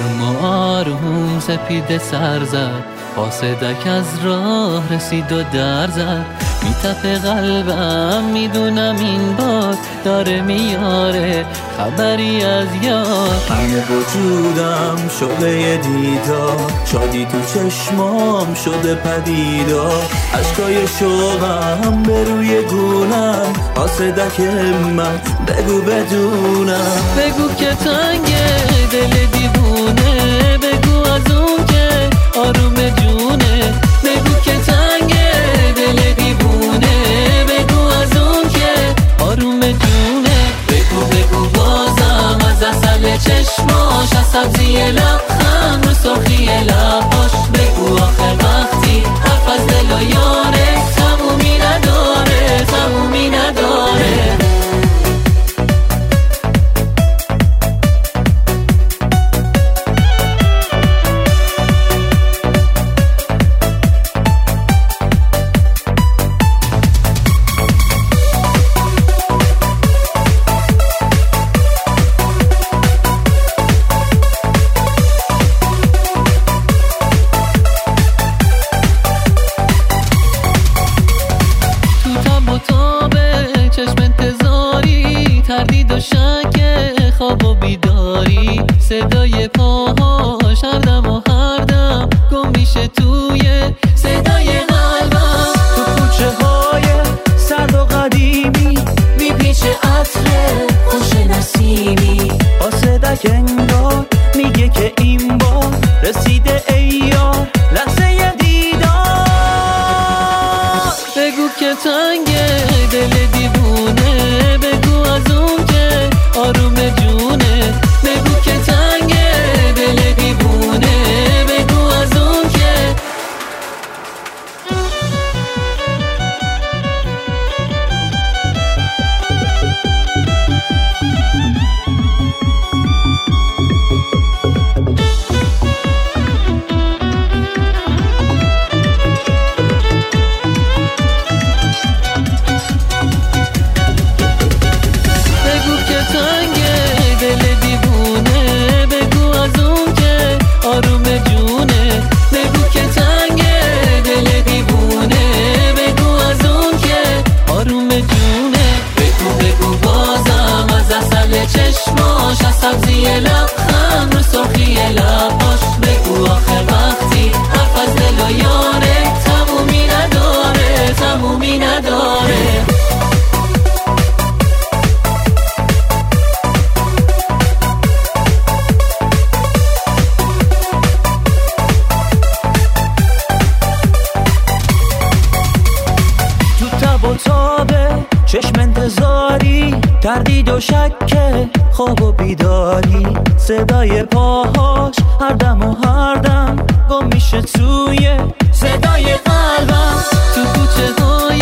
آروم آروم سپیده سر زد، قاصدک از راه رسید و در زد. میتپه قلبم میدونم این بار داره میاره خبری از یار. همه وجودم شده یه دیدار، شادی تو چشمام شده پدیدار. عشقای شوقم به روی گونم، قاصدک من بگو بدونم. بگو که تنگه دل دیوونه، بگو از اون که آروم جونه. بگو که تنگه دل دیوونه، بگو از اون که آروم جونه. بگو بازم از اصل چشماش، از سبزی لبخند رو سرخی لباش. بگو آخر وقتی حرف از دل و یاره تمومی نداره، تمومی نداره. تردید و شک خواب و بیداری، صدای پاهاش هر دم و هر دم گم میشه توی صدای قلبم. تو کوچه های سرد و قدیمی میپیچه عطر خوش نسیمی. قاصدک انگار میگه که این بار رسیده ای یار لحظه دیدار. بگو که تنگه دل دیوونه، بگو از اون که آروم جونه. بگو که تنگه دل دیوونه، بگو از اون که آروم جونه. بگو که تنگه دل دیوونه، بگو از اون که آروم جونه. بگو بازم از اصل چشماش، از سبزی لبخند رو سرخی لباش. بگو آخر وقتی حرف از دل و یاره تمومی نداره، تمومی نداره. چشم انتظاری، تردید و شک خواب و بیداری. صدای پاهاش هر دم و هر دم گم میشه توی صدای قلبم. تو کوچه های